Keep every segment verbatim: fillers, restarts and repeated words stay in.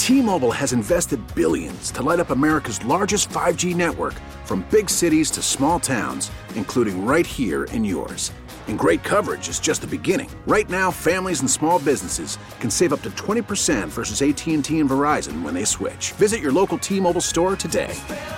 T-Mobile has invested billions to light up America's largest five G network, from big cities to small towns, including right here in yours. And great coverage is just the beginning. Right now, families and small businesses can save up to twenty percent versus A T and T and Verizon when they switch. Visit your local T-Mobile store today.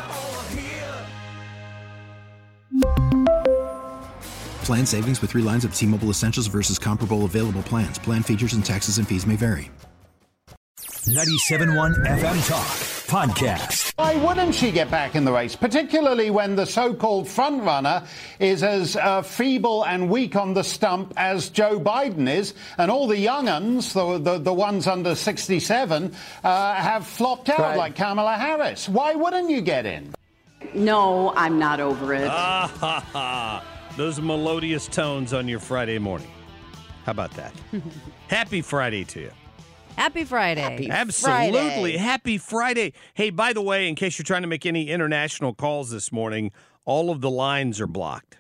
Plan savings with three lines of T-Mobile Essentials versus comparable available plans. Plan features and taxes and fees may vary. ninety-seven point one F M Talk Podcast. Why wouldn't she get back in the race, particularly when the so-called frontrunner is as uh, feeble and weak on the stump as Joe Biden is, and all the young uns, the, the, the ones under sixty-seven, uh, have flopped out right. like Kamala Harris? Why wouldn't you get in? No, I'm not over it. Ah, ha, ha. Those melodious tones on your Friday morning. How about that? Happy Friday to you. Happy Friday. Happy Absolutely. Friday. Happy Friday. Hey, by the way, in case you're trying to make any international calls this morning, all of the lines are blocked.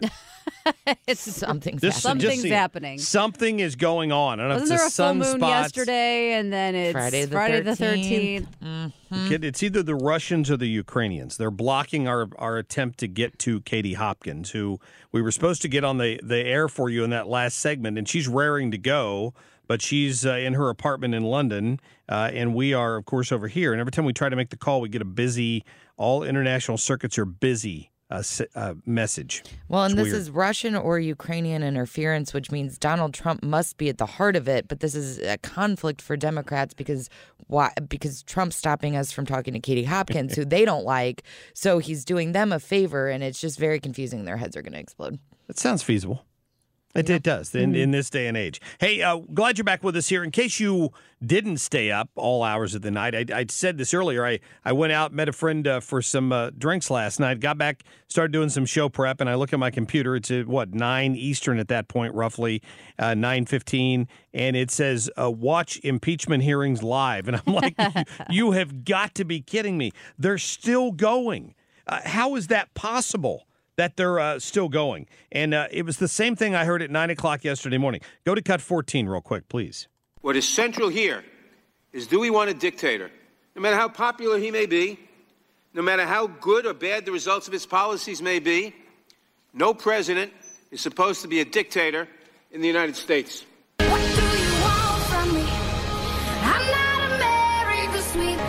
it's something's Just, happening. just Something's happening. Something is going on. I don't know Wasn't if there it's a full sunspots. moon yesterday, and then it's Friday the Friday thirteenth. The thirteenth. Mm-hmm. It's either the Russians or the Ukrainians. They're blocking our, our attempt to get to Katie Hopkins, who we were supposed to get on the, the air for you in that last segment, and she's raring to go. But she's uh, in her apartment in London, uh, and we are, of course, over here. And every time we try to make the call, we get a busy, all international circuits are busy uh, uh, message. Well, and it's this weird. is Russian or Ukrainian interference, which means Donald Trump must be at the heart of it. But this is a conflict for Democrats because why? Because Trump's stopping us from talking to Katie Hopkins, who they don't like. So he's doing them a favor, and it's just very confusing. Their heads are going to explode. That sounds feasible. It, it does in, in this day and age. Hey, uh, glad you're back with us here. In case you didn't stay up all hours of the night, I, I said this earlier. I, I went out, met a friend uh, for some uh, drinks last night, got back, started doing some show prep, and I look at my computer. It's at, what, nine Eastern at that point, roughly, uh, nine fifteen, and it says, uh, watch impeachment hearings live. And I'm like, you, you have got to be kidding me. They're still going. Uh, how is that possible? That they're uh, still going. And uh, it was the same thing I heard at nine o'clock yesterday morning. Go to cut fourteen real quick, please. What is central here is, do we want a dictator? No matter how popular he may be, no matter how good or bad the results of his policies may be, no president is supposed to be a dictator in the United States. What do you want from me? I'm not America's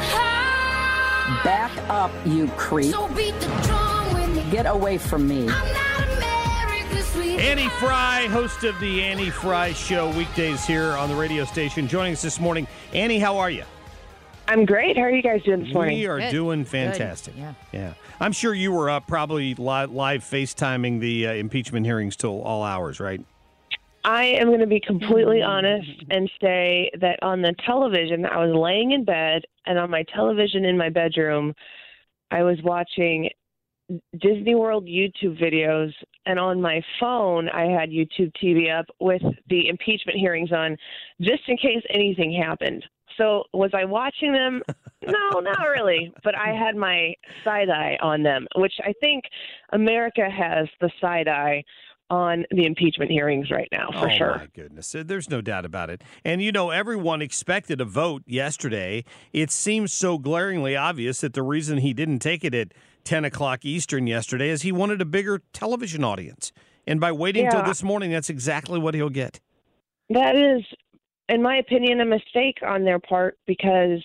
sweetheart. Back up, you creep. So beat the drum with me. Get away from me. I'm not America's sweetheart. Annie Fry, host of the Annie Fry Show, weekdays here on the radio station, joining us this morning. Annie, how are you? I'm great. How are you guys doing this morning? We are Good. doing fantastic. Good. Yeah. Yeah. I'm sure you were up probably live, live FaceTiming the uh, impeachment hearings till all hours, right? I am going to be completely honest and say that on the television, I was laying in bed, and on my television in my bedroom, I was watching Disney World YouTube videos, and on my phone, I had YouTube T V up with the impeachment hearings on, just in case anything happened. So was I watching them? No, not really. But I had my side eye on them, which I think America has the side eye on the impeachment hearings right now, for oh, sure. Oh, my goodness. There's no doubt about it. And, you know, everyone expected a vote yesterday. It seems so glaringly obvious that the reason he didn't take it at ten o'clock Eastern yesterday is he wanted a bigger television audience. And by waiting yeah. till this morning, that's exactly what he'll get. That is, in my opinion, a mistake on their part, because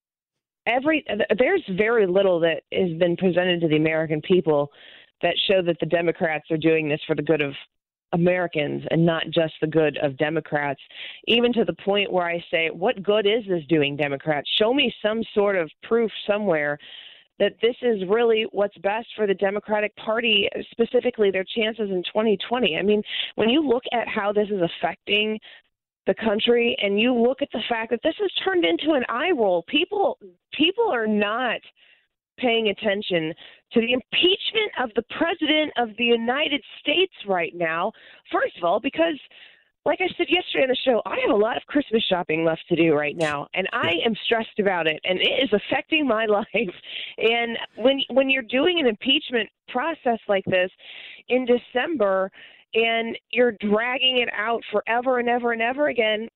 every there's very little that has been presented to the American people that show that the Democrats are doing this for the good of Americans and not just the good of Democrats, even to the point where I say, what good is this doing, Democrats? Show me some sort of proof somewhere that this is really what's best for the Democratic Party, specifically their chances in twenty twenty. I mean, when you look at how this is affecting the country and you look at the fact that this has turned into an eye roll, people people are not paying attention to the impeachment of the President of the United States right now. First of all, because, like I said yesterday on the show, I have a lot of Christmas shopping left to do right now, and I am stressed about it, and it is affecting my life. And when when you're doing an impeachment process like this in December and you're dragging it out forever and ever and ever again,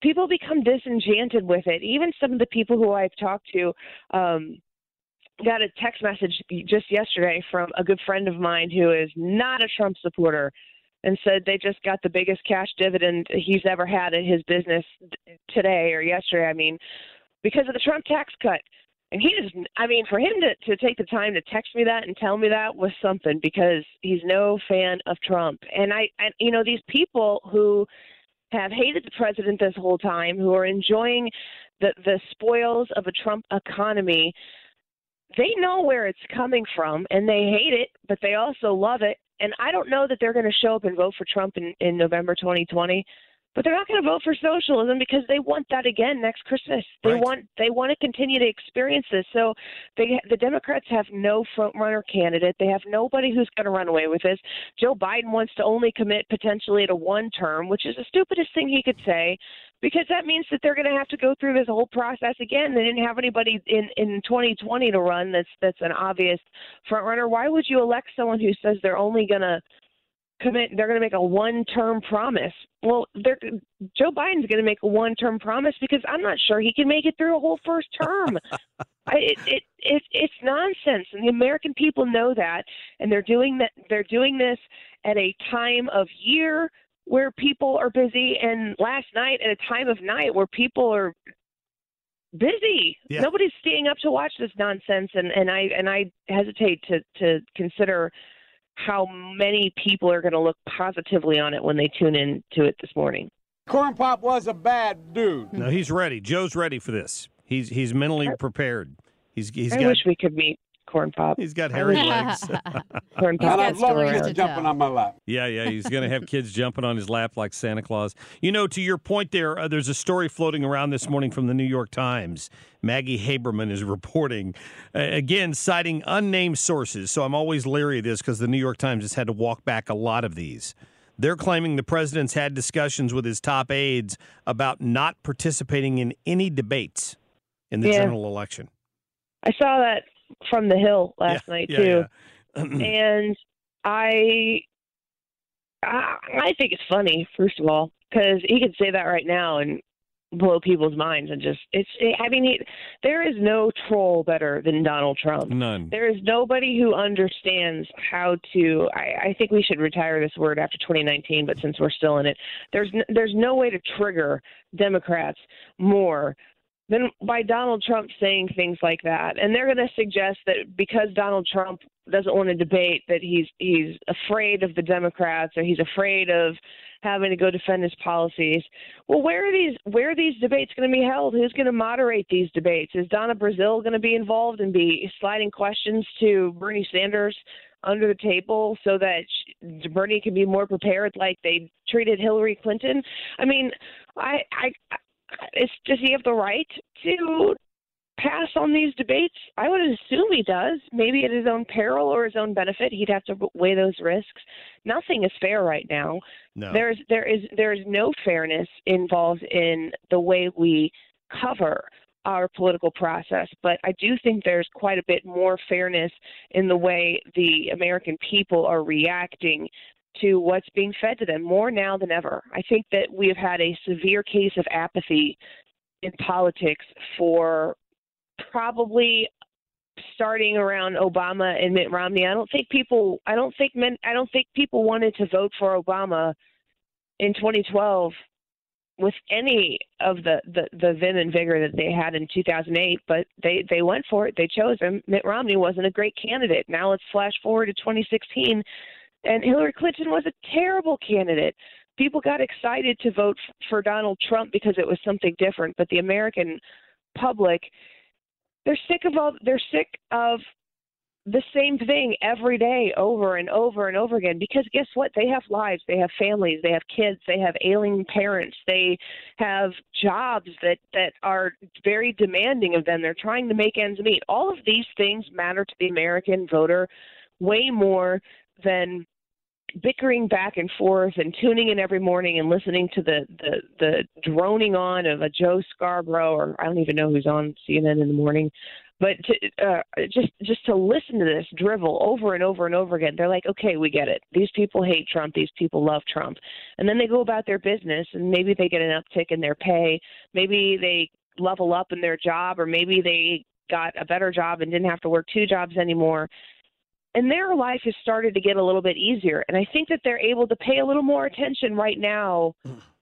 people become disenchanted with it. Even some of the people who I've talked to um, got a text message just yesterday from a good friend of mine who is not a Trump supporter and said they just got the biggest cash dividend he's ever had in his business today or yesterday, I mean, because of the Trump tax cut. And he just, I mean, for him to, to take the time to text me that and tell me that was something, because he's no fan of Trump. And I, I you know, these people who have hated the president this whole time, who are enjoying the, the spoils of a Trump economy, they know where it's coming from, and they hate it, but they also love it. And I don't know that they're going to show up and vote for Trump in, in November twenty twenty. But they're not going to vote for socialism because they want that again next Christmas. They Right. want they want to continue to experience this. So they, the Democrats have no front runner candidate. They have nobody who's going to run away with this. Joe Biden wants to only commit potentially to one term, which is the stupidest thing he could say, because that means that they're going to have to go through this whole process again. They didn't have anybody in, in twenty twenty to run that's that's an obvious front runner. Why would you elect someone who says they're only going to commit, they're going to make a one-term promise? Well, they're, Joe Biden's going to make a one-term promise because I'm not sure he can make it through a whole first term. I, it, it, it, it's nonsense, and the American people know that, and they're doing that. They're doing this at a time of year where people are busy, and last night at a time of night where people are busy. Yeah. Nobody's staying up to watch this nonsense, and, and I and I hesitate to to consider how many people are going to look positively on it when they tune in to it this morning. Corn Pop was a bad dude. No, he's ready. Joe's ready for this. He's he's mentally prepared. He's he's I got. wish we could meet Corn Pop. He's got hairy legs. Corn Pop. And I'd love kids jumping on my lap. Yeah, yeah, he's going to have kids jumping on his lap like Santa Claus. You know, to your point there, uh, there's a story floating around this morning from the New York Times. Maggie Haberman is reporting, uh, again, citing unnamed sources. So I'm always leery of this because the New York Times has had to walk back a lot of these. They're claiming the president's had discussions with his top aides about not participating in any debates in the Yeah. general election. I saw that from the Hill last Yeah, night yeah, too, yeah. and I, I, I think it's funny, first of all, because he could say that right now and blow people's minds, and just it's. I mean, he, there is no troll better than Donald Trump. None. There is nobody who understands how to. I, I think we should retire this word after twenty nineteen, but since we're still in it, there's n- there's no way to trigger Democrats more than by Donald Trump saying things like that. And they're going to suggest that because Donald Trump doesn't want to debate, that he's he's afraid of the Democrats, or he's afraid of having to go defend his policies. Well, where are these where are these debates going to be held? Who's going to moderate these debates? Is Donna Brazile going to be involved and be sliding questions to Bernie Sanders under the table so that she, Bernie can be more prepared, like they treated Hillary Clinton? I mean, I I. It's, does he have the right to pass on these debates? I would assume he does, maybe at his own peril or his own benefit. He'd have to weigh those risks. Nothing is fair right now. No. There's there is there is no fairness involved in the way we cover our political process, but I do think there's quite a bit more fairness in the way the American people are reacting to what's being fed to them, more now than ever. I think that we have had a severe case of apathy in politics for probably starting around Obama and Mitt Romney. I don't think people I don't think men I don't think people wanted to vote for Obama in twenty twelve with any of the, the, the vim and vigor that they had in two thousand eight, but they, they went for it. They chose him. Mitt Romney wasn't a great candidate. Now let's flash forward to twenty sixteen. And Hillary Clinton was a terrible candidate. People got excited to vote f- for Donald Trump because it was something different. But the American public, they're sick of all. They're sick of the same thing every day, over and over and over again. Because guess what? They have lives. They have families. They have kids. They have ailing parents. They have jobs that that are very demanding of them. They're trying to make ends meet. All of these things matter to the American voter way more than bickering back and forth and tuning in every morning and listening to the, the, the droning on of a Joe Scarborough, or I don't even know who's on C N N in the morning, but to, uh, just just to listen to this drivel over and over and over again, they're like, okay, we get it. These people hate Trump. These people love Trump. And then they go about their business, and maybe they get an uptick in their pay. Maybe they level up in their job, or maybe they got a better job and didn't have to work two jobs anymore. And their life has started to get a little bit easier. And I think that they're able to pay a little more attention right now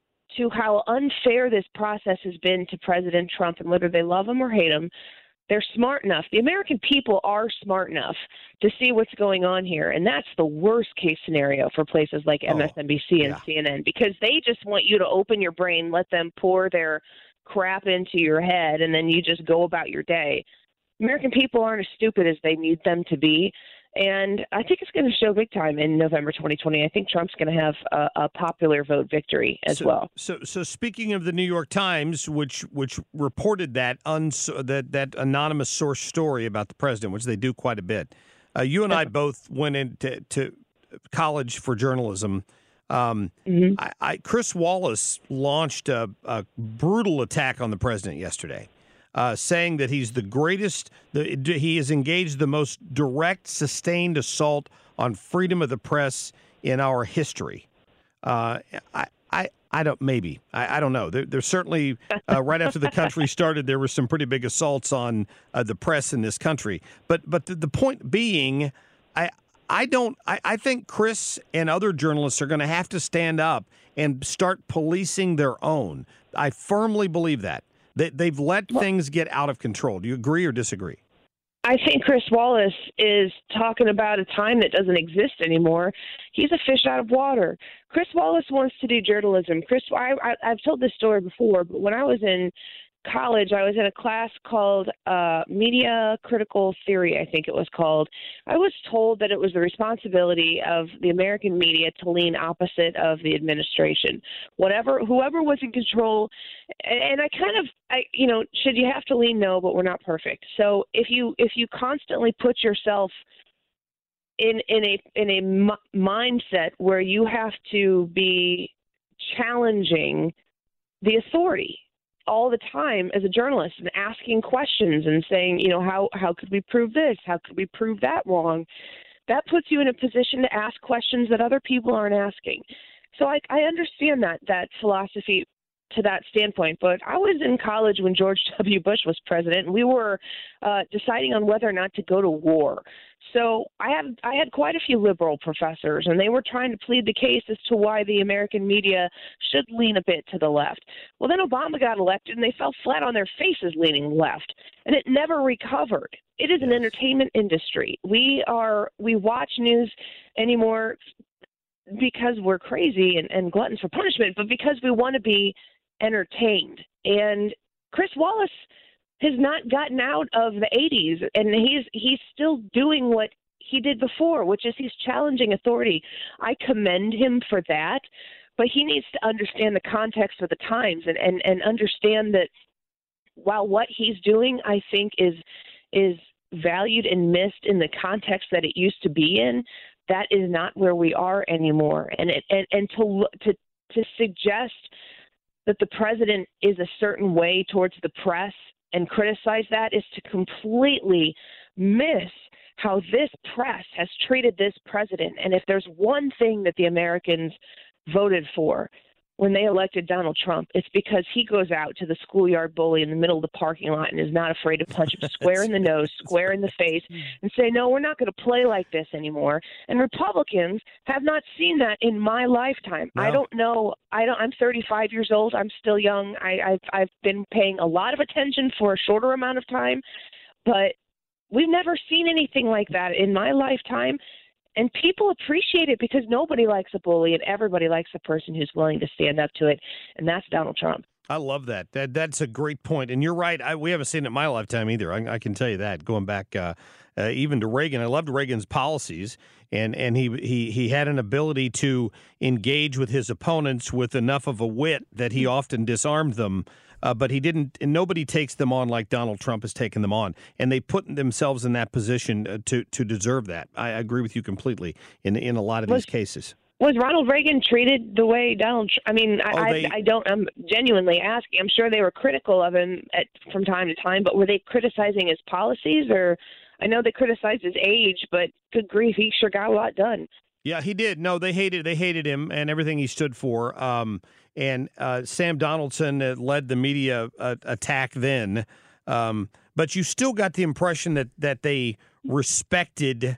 to how unfair this process has been to President Trump, and whether they love him or hate him. They're smart enough. The American people are smart enough to see what's going on here. And that's the worst case scenario for places like M S N B C and yeah. C N N, because they just want you to open your brain, let them pour their crap into your head, and then you just go about your day. American people aren't as stupid as they need them to be. And I think it's going to show big time in November twenty twenty. I think Trump's going to have a, a popular vote victory as so, well. So, so speaking of the New York Times, which which reported that uns, that that anonymous source story about the president, which they do quite a bit, uh, you and I both went into to college for journalism. Um, mm-hmm. I, I, Chris Wallace launched a, a brutal attack on the president yesterday. Uh, saying that he's the greatest, the, he has engaged the most direct, sustained assault on freedom of the press in our history. Uh, I, I, I don't, maybe, I, I don't know. There, there's certainly, uh, right after the country started, there were some pretty big assaults on uh, the press in this country. But, but the, the point being, I, I don't, I, I think Chris and other journalists are going to have to stand up and start policing their own. I firmly believe that. They, they've let things get out of control. Do you agree or disagree? I think Chris Wallace is talking about a time that doesn't exist anymore. He's a fish out of water. Chris Wallace wants to do journalism. Chris, I, I, I've told this story before, but when I was in college, I was in a class called uh, Media Critical Theory, I think it was called. I was told that it was the responsibility of the American media to lean opposite of the administration. Whatever, whoever was in control, and I kind of, I, you know, should you have to lean? No, but we're not perfect. So if you if you constantly put yourself in in a in a m- mindset where you have to be challenging the authority all the time as a journalist and asking questions and saying, you know, how, how could we prove this? How could we prove that wrong? That puts you in a position to ask questions that other people aren't asking. So I, I understand that, that philosophy to that standpoint, but I was in college when George W. Bush was president, and we were uh, deciding on whether or not to go to war. So I had I had quite a few liberal professors, and they were trying to plead the case as to why the American media should lean a bit to the left. Well, then Obama got elected, and they fell flat on their faces leaning left, and it never recovered. It is an entertainment industry. We are we watch news anymore because we're crazy and, and gluttons for punishment, but because we want to be entertained. And Chris Wallace has not gotten out of the eighties, and he's he's still doing what he did before, which is he's challenging authority. I commend him for that, but he needs to understand the context of the times and, and, and understand that while what he's doing, I think, is is valued and missed in the context that it used to be in, that is not where we are anymore. And it, and, and to to to suggest that the president is a certain way towards the press and criticize that is to completely miss how this press has treated this president. And if there's one thing that the Americans voted for when they elected Donald Trump, it's because he goes out to the schoolyard bully in the middle of the parking lot and is not afraid to punch him square in the nose, square in the face, and say, no, we're not going to play like this anymore. And Republicans have not seen that in my lifetime. No. I don't know. I don't, I'm thirty-five years old. I'm still young. I, I've, I've been paying a lot of attention for a shorter amount of time, but we've never seen anything like that in my lifetime. And people appreciate it because nobody likes a bully and everybody likes a person who's willing to stand up to it. And that's Donald Trump. I love that. That That's a great point. And you're right. I, we haven't seen it in my lifetime either. I, I can tell you that, going back uh, uh, even to Reagan. I loved Reagan's policies, and, and he, he, he had an ability to engage with his opponents with enough of a wit that he often disarmed them. uh, but he didn't. And nobody takes them on like Donald Trump has taken them on, and they put themselves in that position uh, to to deserve that. I agree with you completely in in a lot of Was- these cases. Was Ronald Reagan treated the way Donald? Tr- I mean, I, Oh, they- I, I don't. I'm genuinely asking. I'm sure they were critical of him at from time to time, but were they criticizing his policies? Or I know they criticized his age, but good grief, he sure got a lot done. Yeah, he did. No, they hated they hated him and everything he stood for. Um, and uh, Sam Donaldson uh, led the media uh, attack then. Um, but you still got the impression that that they respected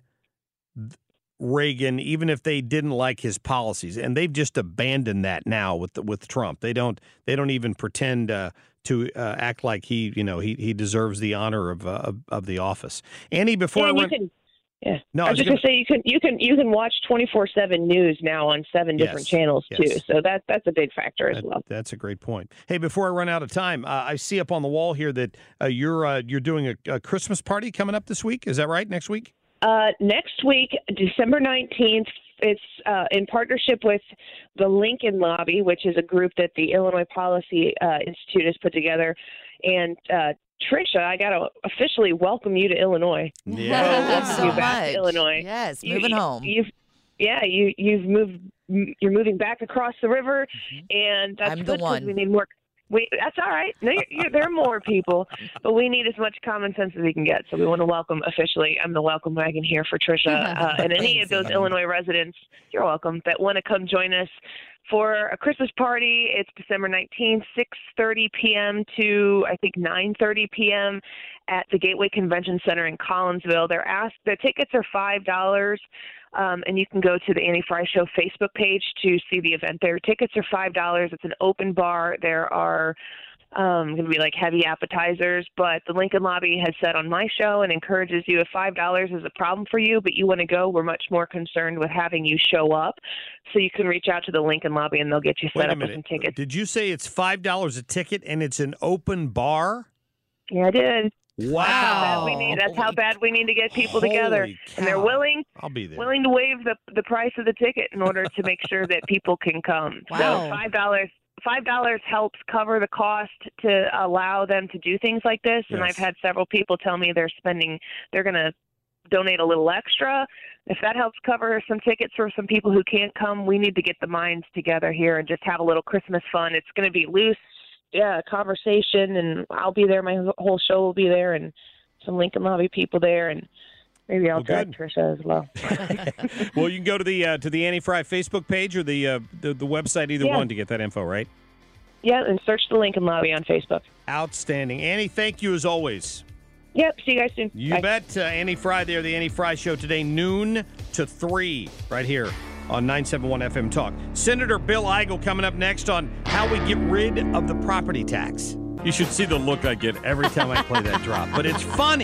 Reagan, even if they didn't like his policies, and they've just abandoned that now with with Trump. They don't they don't even pretend uh, to uh, act like he you know he he deserves the honor of uh, of, of the office. Annie, before Yeah, I and you run, can, yeah. No, I I was was just gonna say you can you can you can watch twenty-four seven news now on seven different Yes, channels too. yes. So that that's a big factor as That- well. That's a great point. Hey, before I run out of time, uh, I see up on the wall here that uh, you're uh, you're doing a, a Christmas party coming up this week. Is that right? Next week? Uh, next week, December nineteenth, it's uh, in partnership with the Lincoln Lobby, which is a group that the Illinois Policy uh, Institute has put together. And uh, Tricia, I got to officially welcome you to Illinois. Yeah. Thanks Welcome so you back much. to Illinois. Yes, You- moving you- home. You've, yeah, you you've moved. You're moving back across the river, and that's I'm the good 'cause one. we need more. We, that's all right. No, you're, you're, there are more people, but we need as much common sense as we can get. So we want to welcome officially. I'm the welcome wagon here for Tricia uh, and any of those Illinois residents. You're welcome that want to come join us for a Christmas party. It's December nineteenth, six thirty p.m. to I think nine thirty p.m. at the Gateway Convention Center in Collinsville. They're asked. The tickets are five dollars. Um, and you can go to the Annie Fry Show Facebook page to see the event there. Tickets are five dollars. It's an open bar. There are um, going to be like heavy appetizers, but the Lincoln Lobby has said on my show and encourages you if five dollars is a problem for you, but you want to go, we're much more concerned with having you show up. So you can reach out to the Lincoln Lobby and they'll get you set Wait a up with minute. some tickets. Did you say it's five dollars a ticket and it's an open bar? Yeah, I did. Wow. That's how bad we need. That's how bad we need to get people together, Holy and they're cow. willing. I'll be there. Willing to waive the the price of the ticket in order to make sure that people can come. Wow. So five dollars. Five dollars helps cover the cost to allow them to do things like this. And Yes. I've had several people tell me they're spending. They're going to donate a little extra. If that helps cover some tickets for some people who can't come, we need to get the minds together here and just have a little Christmas fun. It's going to be loose, yeah, conversation, and I'll be there. My whole show will be there, and some Lincoln Lobby people there, and maybe I'll Well, drag good. Tricia as well. Well, you can go to the uh, to the Annie Fry Facebook page or the uh, the, the website, either Yeah. one, to get that info, right? Yeah, and search the Lincoln Lobby on Facebook. Outstanding. Annie, thank you as always. Yep, see you guys soon. You Bye. bet. Uh, Annie Fry there, the Annie Fry Show today, noon to three, right here on nine seven one F M Talk. Senator Bill Eigel coming up next on how we get rid of the property tax. You should see the look I get every time I play that drop, but it's funny.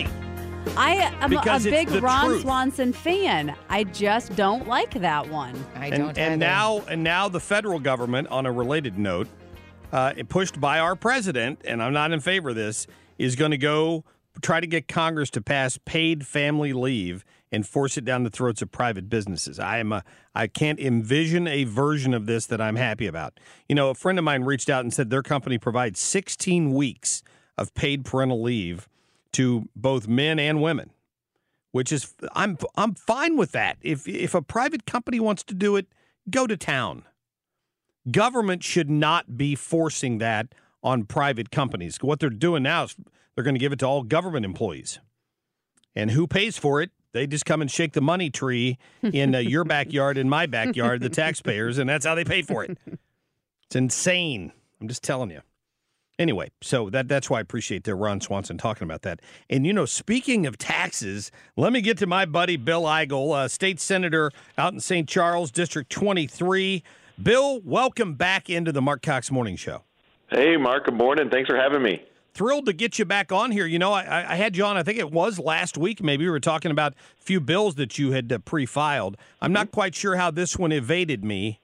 I am a Because it's big the Ron truth. Swanson fan. I just don't like that one. I and, don't and either. now and now the federal government, on a related note, uh, pushed by our president, and I'm not in favor of this, is going to go try to get Congress to pass paid family leave and force it down the throats of private businesses. I am a, I can't envision a version of this that I'm happy about. You know, a friend of mine reached out and said their company provides sixteen weeks of paid parental leave to both men and women, which is I'm I'm fine with that. If if a private company wants to do it, go to town. Government should not be forcing that on private companies. What they're doing now is they're going to give it to all government employees. And who pays for it? They just come and shake the money tree in uh, your backyard, in my backyard, the taxpayers, and that's how they pay for it. It's insane. I'm just telling you. Anyway, so that that's why I appreciate uh, Ron Swanson talking about that. And, you know, speaking of taxes, let me get to my buddy Bill Eigel, uh, state senator out in Saint Charles, District twenty-three. Bill, welcome back into the Mark Cox Morning Show. Hey, Mark, good morning. Thanks for having me. Thrilled to get you back on here. You know, I, I had you on, I think it was last week, maybe we were talking about a few bills that you had uh, pre-filed. I'm not quite sure how this one evaded me.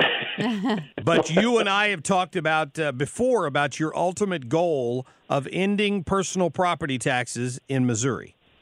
But you and I have talked about uh, before about your ultimate goal of ending personal property taxes in Missouri.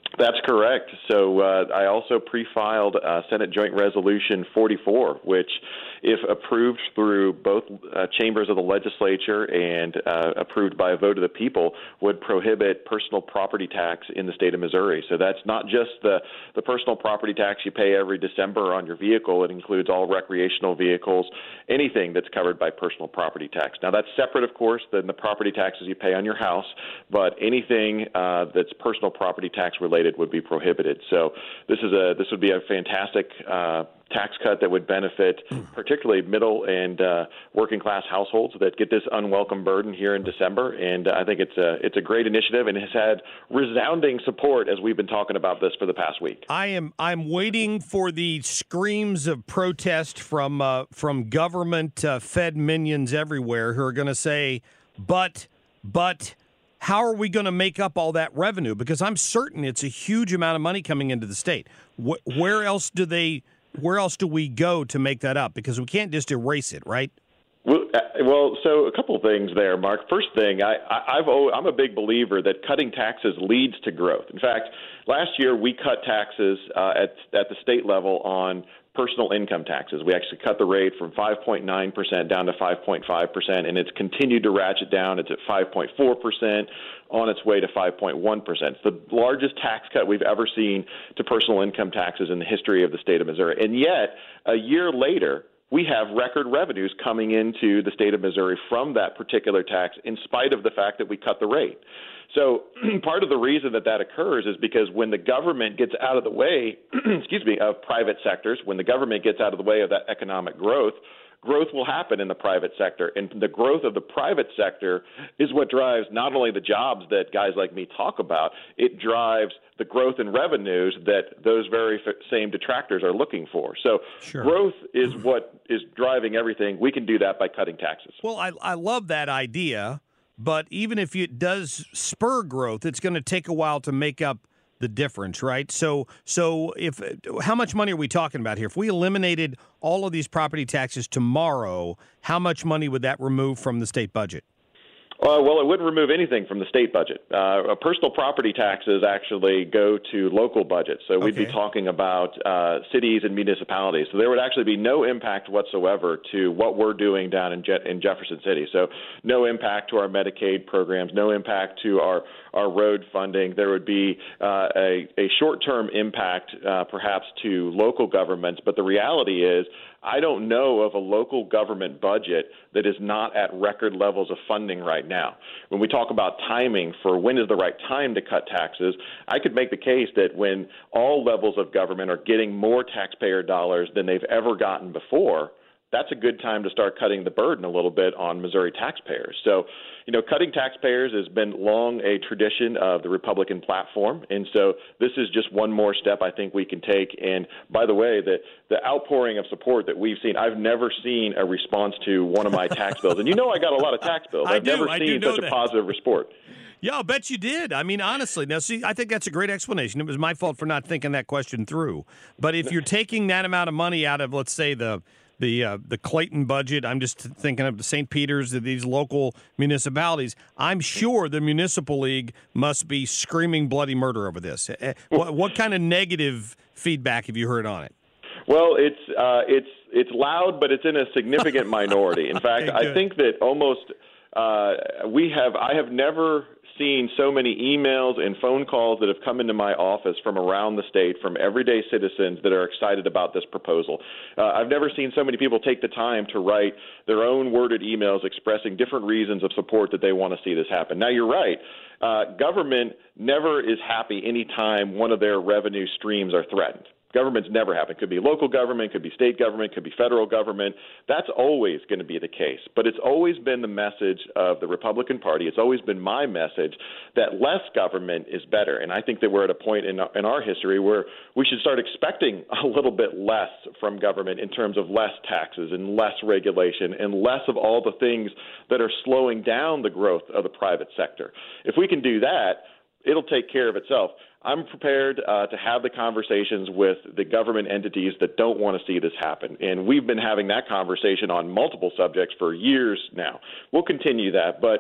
That's correct. So uh, I also pre-filed uh, Senate Joint Resolution forty-four, which, if approved through both uh, chambers of the legislature and uh, approved by a vote of the people, would prohibit personal property tax in the state of Missouri. So that's not just the, the personal property tax you pay every December on your vehicle. It includes all recreational vehicles, anything that's covered by personal property tax. Now, that's separate, of course, than the property taxes you pay on your house, but anything uh, that's personal property tax related would be prohibited. So this is a this would be a fantastic uh, tax cut that would benefit particularly middle and uh, working class households that get this unwelcome burden here in December. And I think it's a it's a great initiative and has had resounding support as we've been talking about this for the past week. I am I'm waiting for the screams of protest from uh, from government uh, fed minions everywhere who are going to say, but but. How are we going to make up all that revenue? Because I'm certain it's a huge amount of money coming into the state. Wh- where else do they? Where else do we go to make that up? Because we can't just erase it, right? Well, uh, well, so a couple of things there, Mark. First thing, I, I, I've I'm a big believer that cutting taxes leads to growth. In fact, last year we cut taxes uh, at at the state level on personal income taxes. We actually cut the rate from five point nine percent down to five point five percent, and it's continued to ratchet down. It's at five point four percent, on its way to five point one percent. It's the largest tax cut we've ever seen to personal income taxes in the history of the state of Missouri. And yet, a year later, we have record revenues coming into the state of Missouri from that particular tax in spite of the fact that we cut the rate. So part of the reason that that occurs is because when the government gets out of the way, excuse me, of private sectors, when the government gets out of the way of that economic growth, growth will happen in the private sector. And the growth of the private sector is what drives not only the jobs that guys like me talk about, it drives the growth in revenues that those very f- same detractors are looking for. So sure. Growth is what is driving everything. We can do that by cutting taxes. Well, I, I love that idea. But even if it does spur growth, it's going to take a while to make up the difference, right? So, so if how much money are we talking about here? If we eliminated all of these property taxes tomorrow, how much money would that remove from the state budget? Uh, well, it wouldn't remove anything from the state budget. Uh, personal property taxes actually go to local budgets. So we'd okay. be talking about uh, cities and municipalities. So there would actually be no impact whatsoever to what we're doing down in, Je- in Jefferson City. So no impact to our Medicaid programs, no impact to our, our road funding. There would be uh, a, a short-term impact uh, perhaps to local governments. But the reality is I don't know of a local government budget that is not at record levels of funding right now. When we talk about timing for when is the right time to cut taxes, I could make the case that when all levels of government are getting more taxpayer dollars than they've ever gotten before, that's a good time to start cutting the burden a little bit on Missouri taxpayers. So, you know, cutting taxpayers has been long a tradition of the Republican platform. And so this is just one more step I think we can take. And by the way, the, the outpouring of support that we've seen, I've never seen a response to one of my tax bills. And you know I got a lot of tax bills. I I've do, never I seen such that. a positive response. Yeah, I'll bet you did. I mean, honestly. Now, see, I think that's a great explanation. It was my fault for not thinking that question through. But if you're taking that amount of money out of, let's say, the the uh, the Clayton budget, I'm just thinking of the Saint Peter's, these local municipalities, I'm sure the Municipal League must be screaming bloody murder over this. What, what kind of negative feedback have you heard on it? Well, it's uh, it's it's loud, but it's in a significant minority. In fact, okay, I think that almost uh, we have I have never seen so many emails and phone calls that have come into my office from around the state from everyday citizens that are excited about this proposal. Uh, I've never seen so many people take the time to write their own worded emails expressing different reasons of support that they want to see this happen. Now, you're right. Uh, government never is happy any time one of their revenue streams are threatened. Government's never happen. It could be local government, could be state government, could be federal government. That's always going to be the case. But it's always been the message of the Republican Party. It's always been my message that less government is better. And I think that we're at a point in, in our history where we should start expecting a little bit less from government in terms of less taxes and less regulation and less of all the things that are slowing down the growth of the private sector. If we can do that, it'll take care of itself. I'm prepared uh, to have the conversations with the government entities that don't want to see this happen. And we've been having that conversation on multiple subjects for years now. We'll continue that. But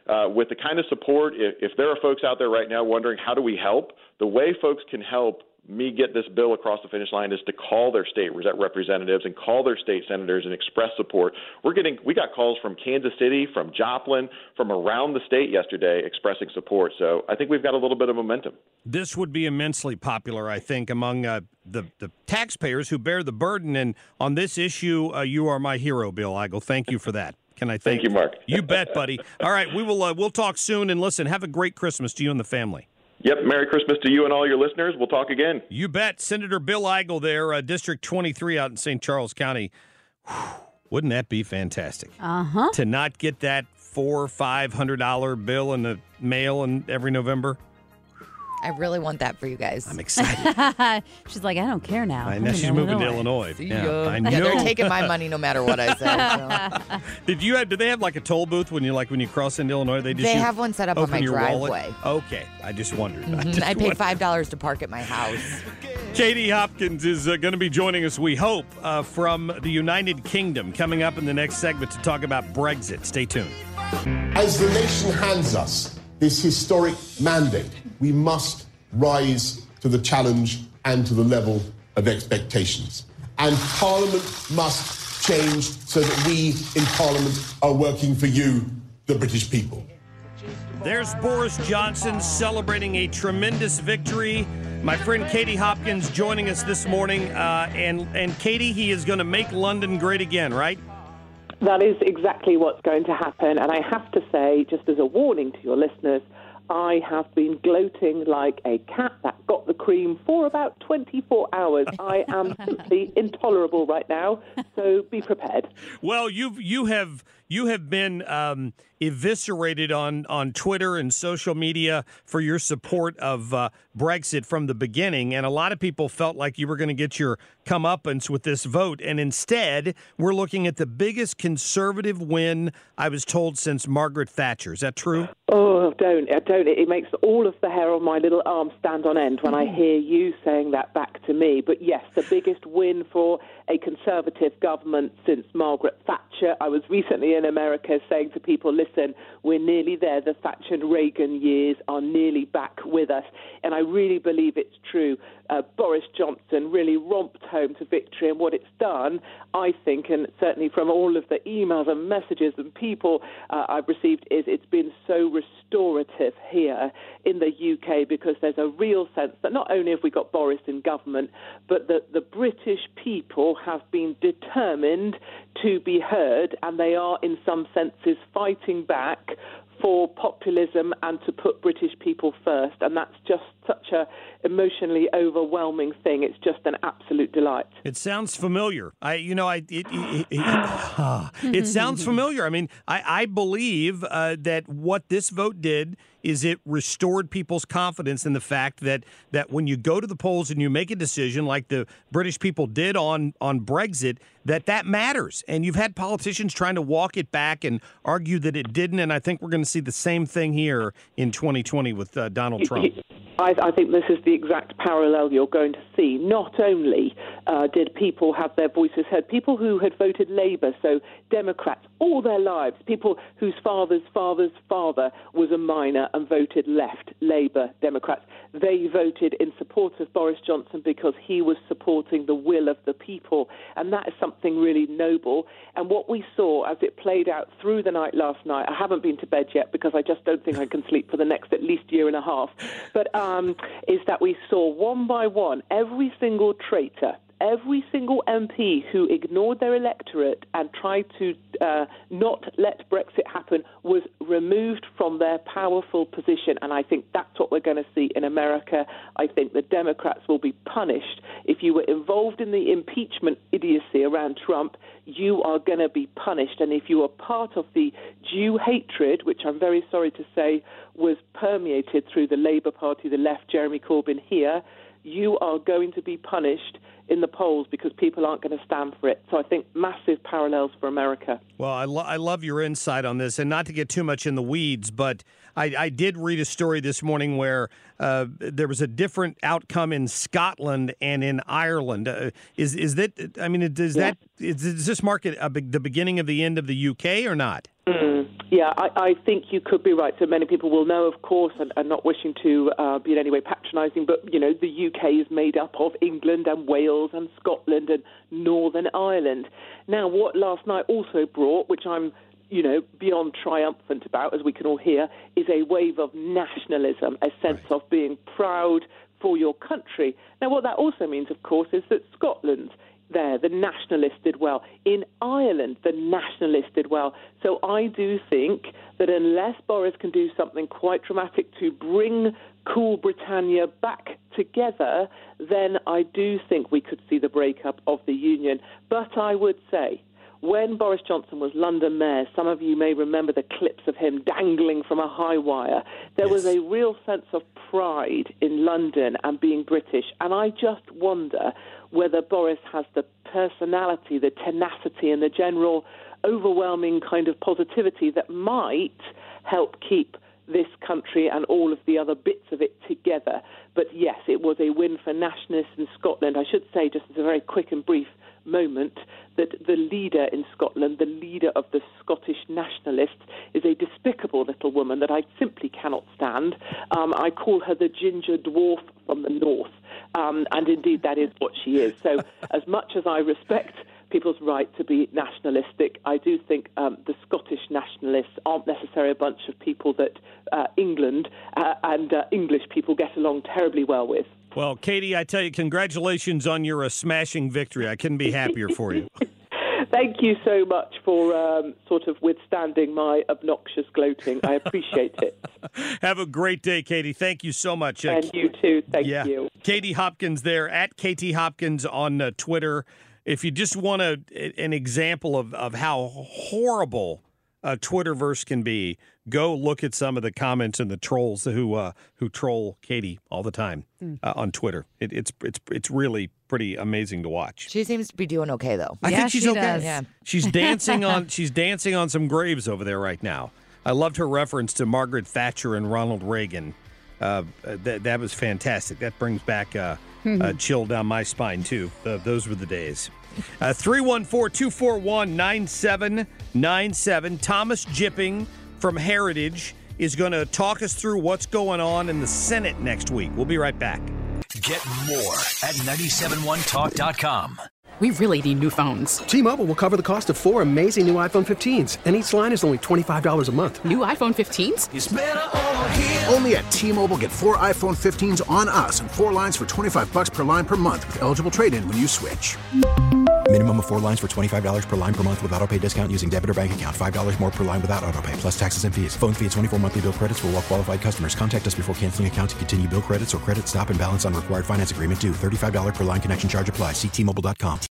uh, with the kind of support, if, if there are folks out there right now wondering how do we help, the way folks can help me get this bill across the finish line is to call their state representatives and call their state senators and express support. We're getting we got calls from Kansas City, from Joplin, from around the state yesterday expressing support. So I think we've got a little bit of momentum. This would be immensely popular, I think, among uh, the, the taxpayers who bear the burden. And on this issue, uh, you are my hero, Bill Eigel. Thank you for that. Can I thank, thank you, Mark? You bet, buddy. All right, we will uh, we'll talk soon. And listen, have a great Christmas to you and the family. Yep. Merry Christmas to you and all your listeners. We'll talk again. You bet. Senator Bill Eigel there, uh, District twenty-three out in Saint Charles County. Whew, wouldn't that be fantastic? Uh-huh. To not get that four or five hundred dollar bill in the mail and every November. I really want that for you guys. I'm excited. She's like, I don't care now. I know she's moving to Illinois. See Yeah, ya. I Yeah, know. they're taking my money no matter what I say. So. Did you have? Did they have like a toll booth when you like when you cross into Illinois? They just They you have one set up on open my your wallet? driveway. Okay, I just wondered. I, Mhm. just I paid wondered. five dollars to park at my house. Katie Hopkins is uh, going to be joining us, we hope, uh, from the United Kingdom coming up in the next segment to talk about Brexit. Stay tuned. As the nation hands us this historic mandate, we must rise to the challenge and to the level of expectations. And Parliament must change so that we in Parliament are working for you, the British people. There's Boris Johnson celebrating a tremendous victory. My friend Katie Hopkins joining us this morning. Uh, and, and Katie, he is going to make London great again, right? That is exactly what's going to happen. And I have to say, just as a warning to your listeners, I have been gloating like a cat that got the cream for about twenty-four hours. I am simply intolerable right now, so be prepared. Well, you've you have you have been um, eviscerated on on Twitter and social media for your support of uh, Brexit from the beginning, and a lot of people felt like you were going to get your comeuppance with this vote, and instead we're looking at the biggest conservative win I was told since Margaret Thatcher. Is that true? Oh, don't, don't. It makes all of the hair on my little arm stand on end when I hear you saying that back to me. But yes, the biggest win for a Conservative government since Margaret Thatcher. I was recently in America saying to people, listen, we're nearly there. The Thatcher and Reagan years are nearly back with us. And I really believe it's true. Uh, Boris Johnson really romped home to victory, and what it's done, I think, and certainly from all of the emails and messages and people uh, I've received, is it's been so restorative here in the U K, because there's a real sense that not only have we got Boris in government, but that the British people have been determined to be heard, and they are in some senses fighting back for populism and to put British people first, and that's just such a emotionally overwhelming thing. It's just an absolute delight. It sounds familiar. I, you know, I it it, it, it, it sounds familiar. I mean, I, I believe uh, that what this vote did is it restored people's confidence in the fact that that when you go to the polls and you make a decision like the British people did on on Brexit, that that matters. And you've had politicians trying to walk it back and argue that it didn't. And I think we're going to see the same thing here in twenty twenty with uh, Donald Trump. I, I think this is the exact parallel you're going to see. Not only uh, did people have their voices heard, people who had voted Labour, so Democrats, all their lives, people whose father's father's father was a miner and voted left, Labour, Democrats, they voted in support of Boris Johnson because he was supporting the will of the people. And that is something really noble. And what we saw as it played out through the night last night, I haven't been to bed yet because I just don't think I can sleep for the next at least year and a half, but um, is that we saw one by one every single traitor, every single M P who ignored their electorate and tried to uh, not let Brexit happen was removed from their powerful position. And I think that's what we're going to see in America. I think the Democrats will be punished. If you were involved in the impeachment idiocy around Trump, you are going to be punished. And if you are part of the Jew hatred, which I'm very sorry to say was permeated through the Labour Party, the left, Jeremy Corbyn here, you are going to be punished in the polls because people aren't going to stand for it. So I think massive parallels for America. Well, I, lo- I love your insight on this, and not to get too much in the weeds, but I, I did read a story this morning where uh, there was a different outcome in Scotland and in Ireland. Uh, is is that? I mean, does Yeah. that is, does this mark a, a, the beginning of the end of the U K or not? Mm, yeah, I, I think you could be right. So many people will know, of course, and, and not wishing to uh, be in any way patronising, but, you know, the U K is made up of England and Wales and Scotland and Northern Ireland. Now, what last night also brought, which I'm, you know, beyond triumphant about, as we can all hear, is a wave of nationalism, a sense right. of being proud for your country. Now, what that also means, of course, is that Scotland there, the nationalists did well. In Ireland, the nationalists did well. So I do think that unless Boris can do something quite dramatic to bring cool Britannia back together, then I do think we could see the breakup of the union. But I would say, when Boris Johnson was London mayor, some of you may remember the clips of him dangling from a high wire. There yes. was a real sense of pride in London and being British. And I just wonder whether Boris has the personality, the tenacity, and the general overwhelming kind of positivity that might help keep this country and all of the other bits of it together. But yes, it was a win for nationalists in Scotland. I should say, just as a very quick and brief moment, that the leader in Scotland, the leader of the Scottish nationalists, is a despicable little woman that I simply cannot stand. Um, I call her the ginger dwarf from the north, um, and indeed that is what she is. So as much as I respect people's right to be nationalistic, I do think um, the Scottish nationalists aren't necessarily a bunch of people that uh, England uh, and uh, English people get along terribly well with. Well, Katie, I tell you, congratulations on your uh, smashing victory. I couldn't be happier for you. Thank you so much for um, sort of withstanding my obnoxious gloating. I appreciate it. Have a great day, Katie. Thank you so much. And uh, you too. Thank yeah. you. Katie Hopkins there, at K T Hopkins on uh, Twitter. If you just want a, an example of, of how horrible uh, Twitterverse can be, go look at some of the comments and the trolls who uh, who troll Katie all the time uh, on Twitter. It, it's it's it's really pretty amazing to watch. She seems to be doing okay, though. I yeah, think she's she okay. does. Yeah. She's dancing on she's dancing on some graves over there right now. I loved her reference to Margaret Thatcher and Ronald Reagan. Uh, that that was fantastic. That brings back uh, a chill down my spine too. Uh, those were the days. Uh, three one four, two four one, nine seven nine seven. Thomas Jipping from Heritage is going to talk us through what's going on in the Senate next week. We'll be right back. Get more at nine seven one talk dot com. We really need new phones. T-Mobile will cover the cost of four amazing new iPhone fifteens, and each line is only twenty-five dollars a month. New iPhone fifteens? It's better over here. Only at T-Mobile, get four iPhone fifteens on us and four lines for twenty-five bucks per line per month with eligible trade-in when you switch. Minimum of four lines for twenty-five dollars per line per month with autopay discount using debit or bank account. five dollars more per line without autopay, plus taxes and fees. Phone fee at twenty-four monthly bill credits for well-qualified customers. Contact us before canceling account to continue bill credits or credit stop and balance on required finance agreement due. thirty-five dollars per line connection charge applies. See T Mobile dot com.